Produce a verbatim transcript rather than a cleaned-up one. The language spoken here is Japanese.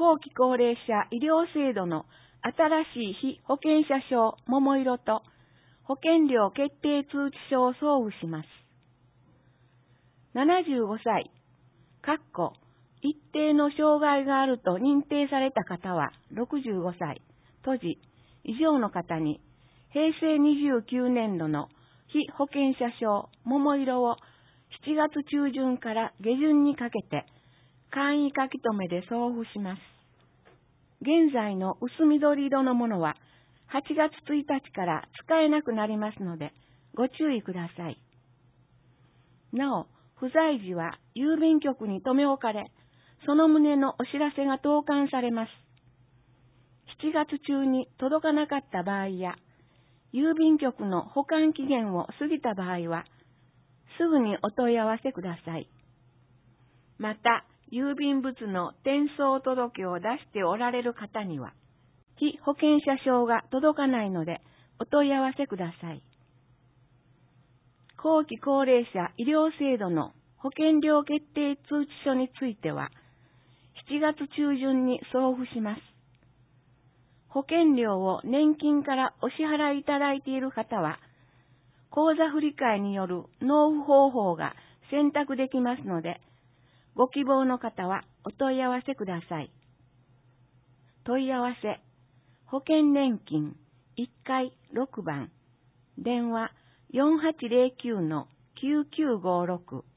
後期高齢者医療制度の新しい被保険者証桃色と保険料決定通知書を送付します。ななじゅうごさい、かっこ一定の障害があると認定された方はろくじゅうごさい、とじ以上の方に平成にじゅうきゅうねんどの被保険者証桃色をしちがつ中旬から下旬にかけて簡易書き留めで送付します。現在の薄緑色のものははちがつついたちから使えなくなりますのでご注意ください。なお、不在時は郵便局に留め置かれ、その旨のお知らせが投函されます。しちがつ中に届かなかった場合や、郵便局の保管期限を過ぎた場合は、すぐにお問い合わせください。また、郵便物の転送届を出しておられる方には、被保険者証が届かないのでお問い合わせください。後期高齢者医療制度の保険料決定通知書については、しちがつ中旬に送付します。保険料を年金からお支払いいただいている方は、口座振替による納付方法が選択できますので、ご希望の方はお問い合わせください。問い合わせ、保険年金いっかいろくばん、電話 よんはちゼロきゅうのきゅうきゅうごろく